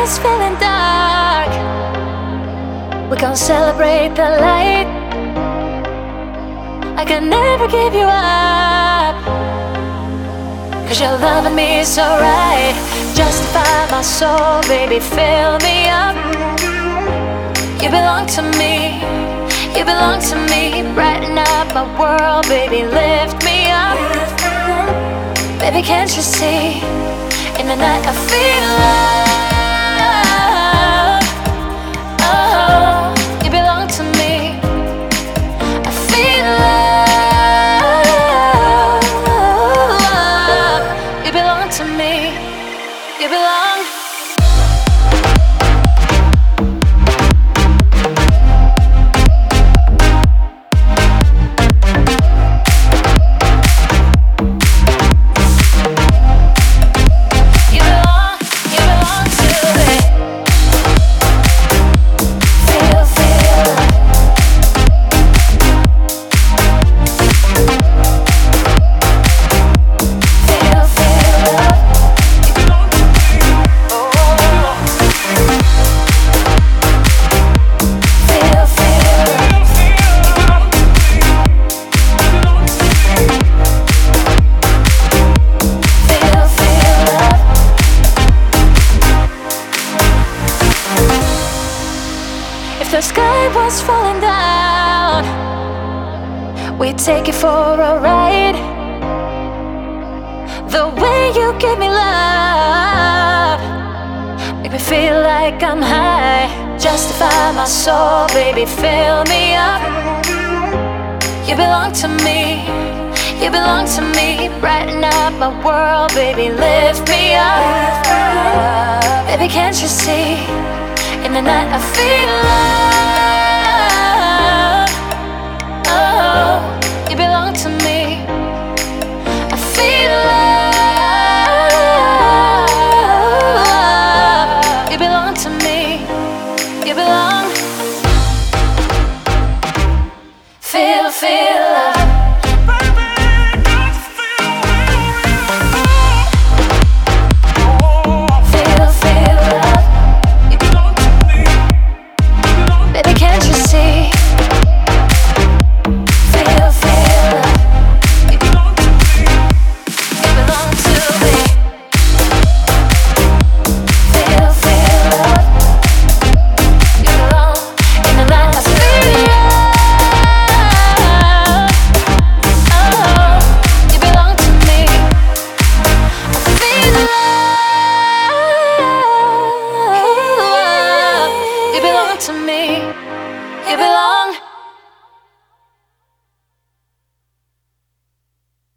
was feeling dark, we gon' celebrate the light. I can never give you up, 'cause you're loving me so right. Justify my soul, baby, fill me up. You belong to me, you belong to me. Brighten up my world, baby, lift me up. Baby, can't you see? In the night I feel love. Oh, you belong to me. I feel love. You belong to me. You belong. If the sky was falling down, we'd take it for a ride. The way you give me love make me feel like I'm high. Justify my soul, baby, fill me up. You belong to me, you belong to me. Brighten up my world, baby, lift me up. Baby, can't you see? In the night I feel love. Oh, you belong to me. I feel love. You belong to me. You belong. Feel love. To me.